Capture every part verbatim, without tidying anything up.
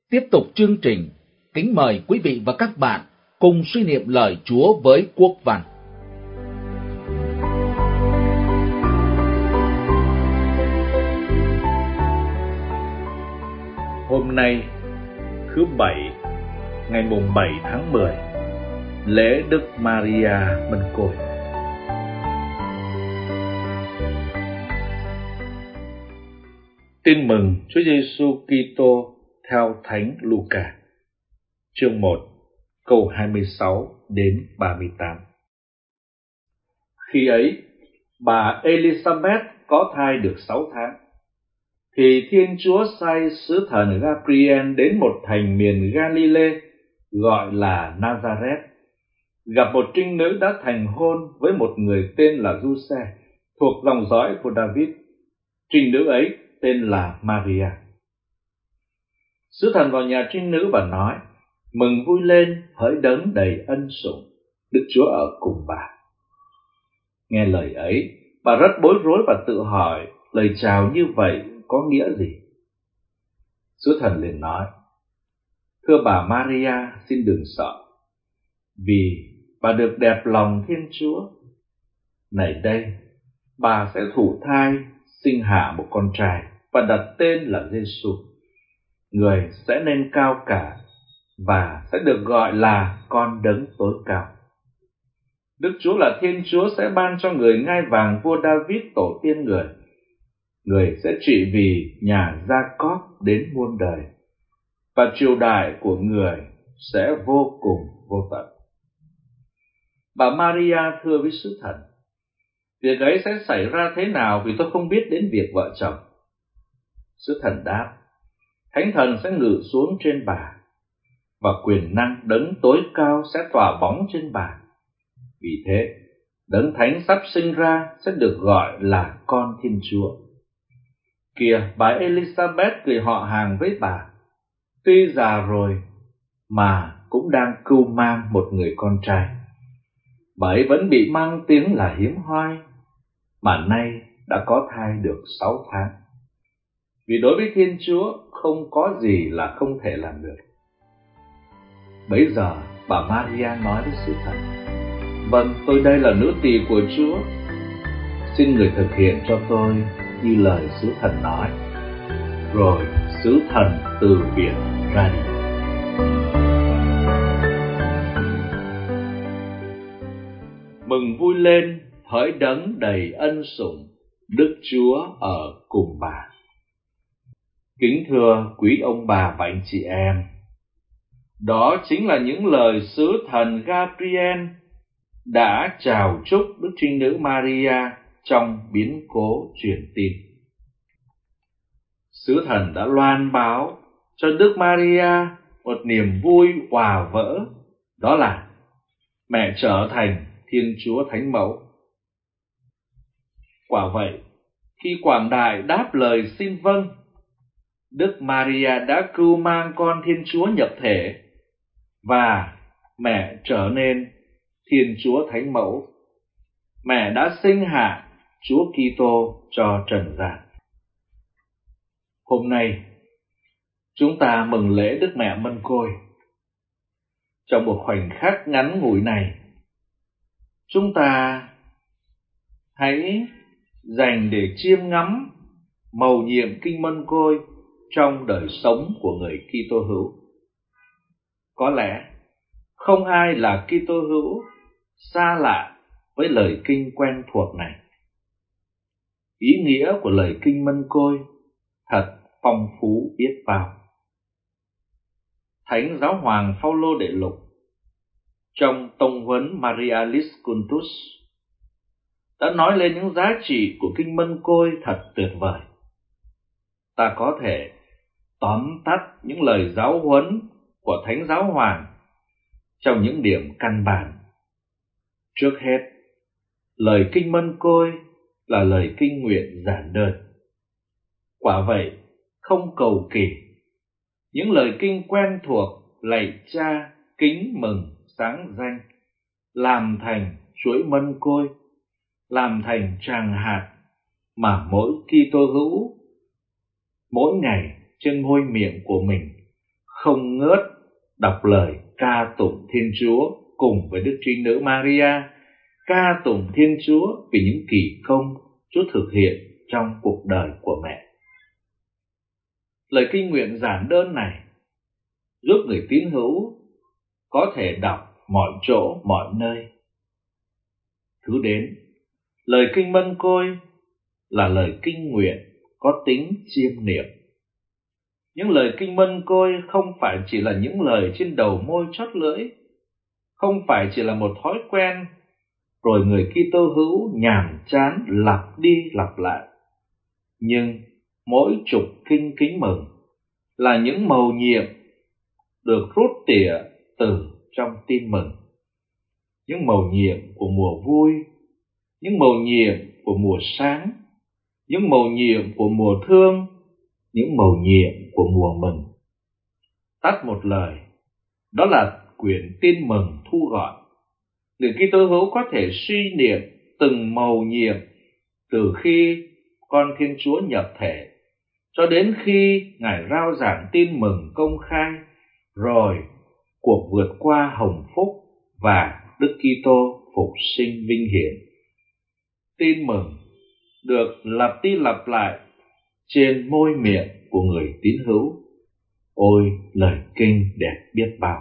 Tiếp tục chương trình, kính mời quý vị và các bạn cùng suy niệm lời Chúa với Quốc Văn. Hôm nay, thứ Bảy, ngày mùng bảy tháng mười, lễ Đức Maria Mân Côi. Tin mừng Chúa Giêsu Kitô theo Thánh Luca, chương một, câu hai mươi sáu đến ba mươi tám. Khi ấy, bà Elizabeth có thai được sáu tháng, thì Thiên Chúa sai sứ thần Gabriel đến một thành miền Galilee gọi là Nazareth, gặp một trinh nữ đã thành hôn với một người tên là Giuse, thuộc dòng dõi của David. Trinh nữ ấy tên là Maria. Sứ thần vào nhà trinh nữ và nói: Mừng vui lên, hỡi đấng đầy ân sủng, Đức Chúa ở cùng bà. Nghe lời ấy, bà rất bối rối và tự hỏi lời chào như vậy có nghĩa gì. Sứ thần liền nói: Thưa bà Maria, xin đừng sợ, vì bà được đẹp lòng Thiên Chúa. Này đây, bà sẽ thụ thai, sinh hạ một con trai và đặt tên là Giêsu. Người sẽ nên cao cả và sẽ được gọi là con đấng tối cao. Đức Chúa là Thiên Chúa sẽ ban cho người ngai vàng vua David tổ tiên người. Người sẽ trị vì nhà Gia-cóp đến muôn đời, và triều đại của người sẽ vô cùng vô tận. Bà Maria thưa với sứ thần: Việc ấy sẽ xảy ra thế nào, vì tôi không biết đến việc vợ chồng? Sứ thần đáp: Thánh thần sẽ ngự xuống trên bà, và quyền năng đấng tối cao sẽ tỏa bóng trên bà. Vì thế, đấng thánh sắp sinh ra sẽ được gọi là con Thiên Chúa. Kìa, bà Elizabeth cười họ hàng với bà, tuy già rồi mà cũng đang cưu mang một người con trai. Bà ấy vẫn bị mang tiếng là hiếm hoi, mà nay đã có thai được sáu tháng. Vì đối với Thiên Chúa không có gì là không thể làm được. Bấy giờ bà Maria nói với sứ thần: Vâng, tôi đây là nữ tỳ của Chúa, xin người thực hiện cho tôi như lời sứ thần nói. Rồi sứ thần từ biệt ra đi. Mừng vui lên, hỡi đấng đầy ân sủng, Đức Chúa ở cùng bà. Kính thưa quý ông bà và anh chị em, đó chính là những lời sứ thần Gabriel đã chào chúc Đức Trinh Nữ Maria trong biến cố truyền tin. Sứ thần đã loan báo cho Đức Maria một niềm vui òa vỡ, đó là mẹ trở thành Thiên Chúa Thánh Mẫu. Quả vậy, khi quảng đại đáp lời xin vâng, Đức Maria đã cưu mang con Thiên Chúa nhập thể, và mẹ trở nên Thiên Chúa Thánh Mẫu. Mẹ đã sinh hạ Chúa Kitô cho trần gian. Hôm nay, chúng ta mừng lễ Đức Mẹ Mân Côi. Trong một khoảnh khắc ngắn ngủi này, chúng ta hãy dành để chiêm ngắm mầu nhiệm Kinh Mân Côi trong đời sống của người Kitô hữu. Có lẽ không ai là Kitô hữu xa lạ với lời kinh quen thuộc này. Ý nghĩa của lời Kinh Mân Côi thật phong phú biết bao. Thánh Giáo hoàng Phaolô Đệ Lục trong tông huấn Marialis Cultus đã nói lên những giá trị của Kinh Mân Côi thật tuyệt vời. Ta có thể tóm tắt những lời giáo huấn của Thánh Giáo hoàng trong những điểm căn bản. Trước hết, lời Kinh Mân Côi là lời kinh nguyện giản đơn. Quả vậy, không cầu kỳ. Những lời kinh quen thuộc lạy Cha, kính mừng, sáng danh, làm thành chuỗi mân côi, làm thành tràng hạt mà mỗi Kitô hữu mỗi ngày trên môi miệng của mình không ngớt đọc lời ca tụng Thiên Chúa cùng với Đức Trinh Nữ Maria, ca tụng Thiên Chúa vì những kỳ công Chúa thực hiện trong cuộc đời của mẹ. Lời kinh nguyện giản đơn này giúp người tín hữu có thể đọc mọi chỗ, mọi nơi. Thứ đến, lời kinh Mân Côi là lời kinh nguyện có tính chiêm niệm. Những lời kinh Mân Côi không phải chỉ là những lời trên đầu môi chót lưỡi, không phải chỉ là một thói quen rồi người Kitô hữu nhàm chán lặp đi lặp lại. Nhưng mỗi trục kinh kính mừng là những mầu nhiệm được rút tỉa từ trong tin mừng. Những mầu nhiệm của mùa vui, những mầu nhiệm của mùa sáng, những mầu nhiệm của mùa thương, những mầu nhiệm của mùa mừng. Tắt một lời, đó là quyển tin mừng thu gọn. Người Kitô hữu có thể suy niệm từng mầu nhiệm từ khi con Thiên Chúa nhập thể cho đến khi Ngài rao giảng tin mừng công khai, rồi cuộc vượt qua hồng phúc và Đức Kitô phục sinh vinh hiển. Tin mừng được lặp đi lặp lại trên môi miệng của người tín hữu. Ôi, lời kinh đẹp biết bao!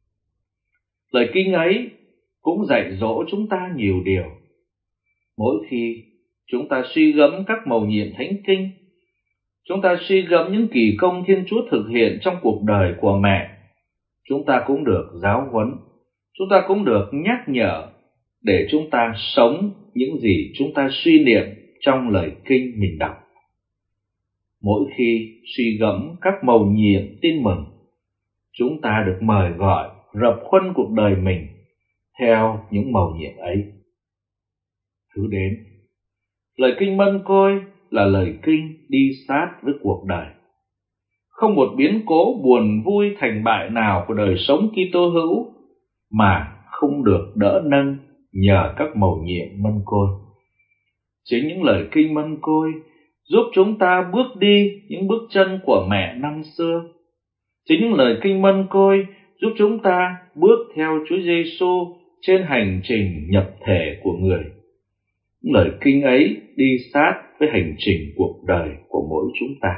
Lời kinh ấy cũng dạy dỗ chúng ta nhiều điều. Mỗi khi chúng ta suy gẫm các mầu nhiệm thánh kinh, chúng ta suy gẫm những kỳ công Thiên Chúa thực hiện trong cuộc đời của mẹ, chúng ta cũng được giáo huấn, chúng ta cũng được nhắc nhở để chúng ta sống những gì chúng ta suy niệm trong lời kinh mình đọc. Mỗi khi suy gẫm các mầu nhiệm tin mừng, chúng ta được mời gọi rập khuân cuộc đời mình theo những mầu nhiệm ấy. Thứ đến, lời kinh Mân Côi là lời kinh đi sát với cuộc đời. Không một biến cố buồn vui thành bại nào của đời sống Kitô hữu mà không được đỡ nâng nhờ các mầu nhiệm Mân Côi. Chính những lời kinh Mân Côi giúp chúng ta bước đi những bước chân của mẹ năm xưa. Chính những lời kinh Mân Côi giúp chúng ta bước theo Chúa Giêsu trên hành trình nhập thể của người. Những lời kinh ấy đi sát với hành trình cuộc đời của mỗi chúng ta.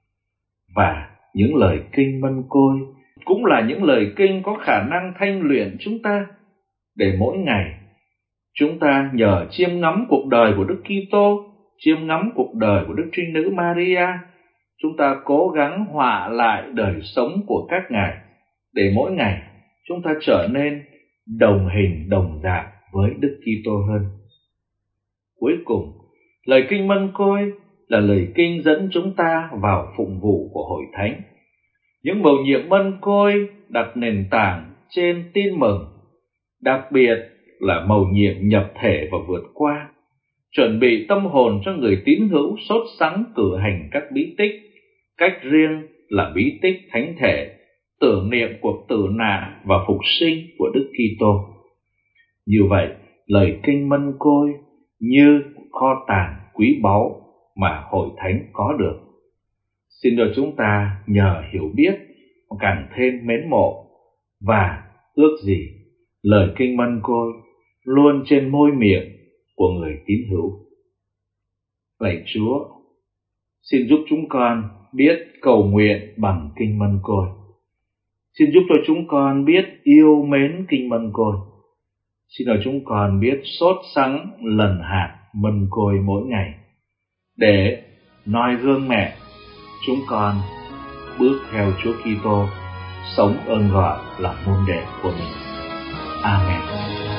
Và những lời kinh Mân Côi cũng là những lời kinh có khả năng thanh luyện chúng ta để mỗi ngày chúng ta nhờ chiêm ngắm cuộc đời của Đức Kitô, chiêm ngắm cuộc đời của Đức Trinh Nữ Maria, chúng ta cố gắng họa lại đời sống của các ngài để mỗi ngày chúng ta trở nên đồng hình đồng dạng với Đức Kitô hơn. Cuối cùng, lời kinh Mân Côi là lời kinh dẫn chúng ta vào phụng vụ của hội thánh. Những mầu nhiệm Mân Côi đặt nền tảng trên tin mừng, đặc biệt là mầu nhiệm nhập thể và vượt qua, chuẩn bị tâm hồn cho người tín hữu sốt sắng cử hành các bí tích, cách riêng là bí tích thánh thể, tưởng niệm cuộc tử nạn và phục sinh của Đức Kitô. Như vậy, lời kinh Mân Côi như kho tàng quý báu mà hội thánh có được. Xin cho chúng ta nhờ hiểu biết càng thêm mến mộ và ước gì lời kinh Mân Côi luôn trên môi miệng của người tín hữu. Lạy Chúa, xin giúp chúng con biết cầu nguyện bằng kinh Mân Côi. Xin giúp cho chúng con biết yêu mến kinh Mân Côi. Xin cho chúng con biết sốt sắng lần hạt Mân Côi mỗi ngày, để noi gương mẹ, chúng con bước theo Chúa Kitô, sống ơn gọi là môn đệ của mình. Amen.